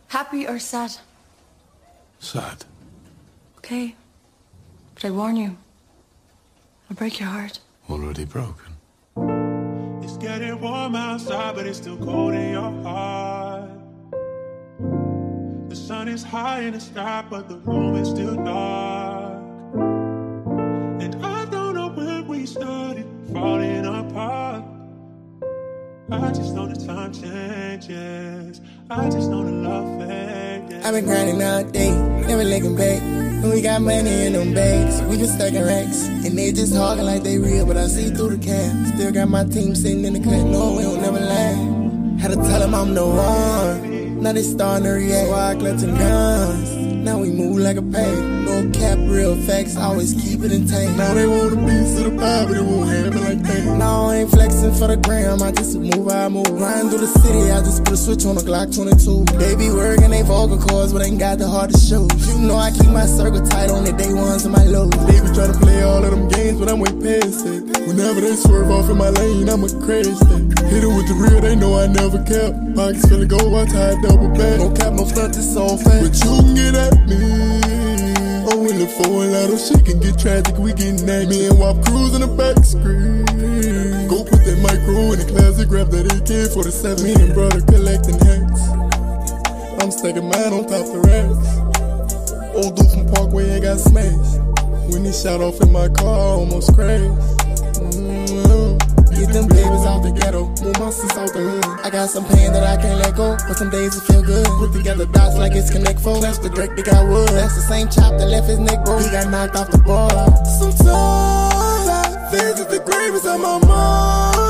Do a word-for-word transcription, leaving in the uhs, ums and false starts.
Happy or sad? Sad. Okay. But I warn you, I'll break your heart. Already broken. It's getting warm outside, but it's still cold in your heart. The sun is high in the sky, but the room is still dark. And I don't know when we started falling apart. I just know the time changes. I just know the love fades. I've been grinding all day, never looking back. And we got money in them bags, we been stacking racks. And they just talking like they real, but I see through the cap. Still got my team sitting in the cut, no, we don't never lie. Had to tell them I'm the one. Now they starting to react, why I clutching guns. Now we move like a pack, no cap, real facts, always keep it intact. Now they want a piece of the pie, but it won't happen like that. Now I ain't flexing for the gram, I just move how I move. Riding through the city, I just put a switch on the Glock twenty-two. They be working they vocal cords, but ain't got the heart to show. You know I keep my circle tight on the day ones and my lows. They be trying to play all of them games, but I'm way past it. Whenever they swerve off in my lane, I'ma crash that. Hit it with the real, they know I never kept. Pockets full of gold, I tie double back. No cap, no stunt, it's so fast. But you can get at me. Oh, in the four and out of shit can get tragic, we getting at me and Wop Cruise in the back screen. Go put that micro in the closet, grab that A K forty-seven. Me and brother collecting hats. I'm stacking mine on top the racks. Old dude from Parkway ain't got smashed. When he shot off in my car, I almost crashed. Mm-hmm. Get them babies out the ghetto, move my sis out the hood. I got some pain that I can't let go, but some days it feel good. Put together dots like it's Connect Four. That's the Drake, they got wood. That's the same chop that left his neck broke. He got knocked off the ball. Sometimes I visit the grave inside my mind.